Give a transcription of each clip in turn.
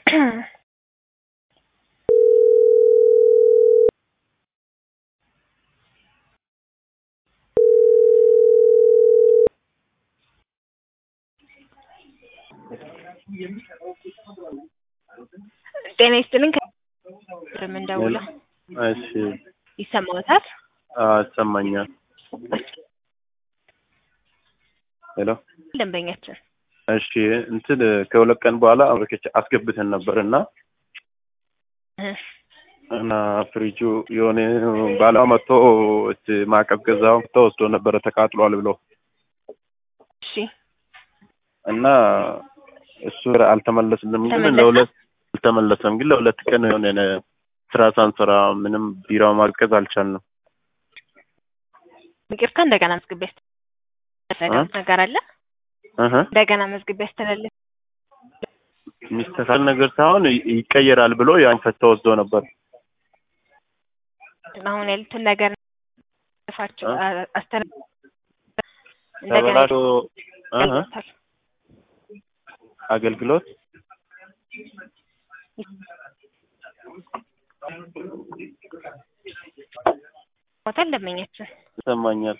ጤና ይስጥልኝ ከምን ደውላ እሺ ይሰማዎታል? ይሰማኛል። ሄሎ ደንበኛችን እሺ እንትን ከሁለት ቀን በኋላ አስገብተን ነበርና እና ፍሪጁ የሆነ ባለዋ መጥቶ ማቀዝቀዣው ተወስዶ ነበር ተቃጥሏል ብሎ እሺ እና እሱ አልተመለስንም ግን ለሁለት ቀን የሆነ ስራ ሳንሰራ ምንም ቢራው ማቀዝ አልቻልንም። ይቅርታ እንደገና መዝግቤ ነገር አለ እንደገና መዝግቤ ያስተላልፍ ሚስተካከል ነገር ሳይሆን ይቀየራል ብሎ ያን ተወስዶ ነበር። አሁን ያሉትን ነገር ፋቸው ተበላሽቶ አገልግሎት ሆቴል ደንበኛችን ይሰማኛል።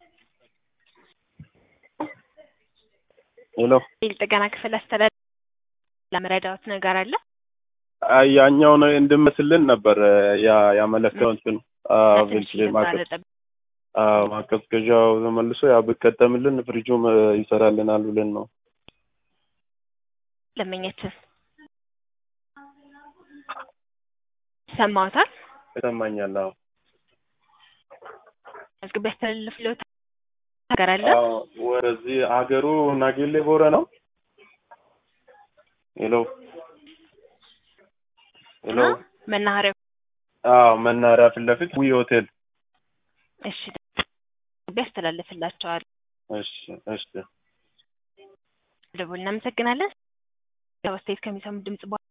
ሄሎ ጥገና ክፍል አስተዳደር ለመረዳት ነገር አለ። ያኛው ነው እንድመስልን ነበር ያመለከተው እንትን ማቀዝቀዣው ተመልሶ ያ ብትቀጠምልን ፍሪጁም ይሰራልናል ብለን ነው። ለመኛችን ሰማውታል ይሰማኛል። መዝግቤ ያስተላልፍልዎት ነገር አለ። ወደዚህ ሀገሩ ናጌሌ ቦረ ነው። ሄሎ መናኸሪያው መናኸሪያ ፊት ለፊት ዊ ሆቴል። እሺ ያስተላልፍላቸዋል። እሺ ደውል እናመሰግናለን። ያው አስተያየት ከሚሰሙ ድምጽ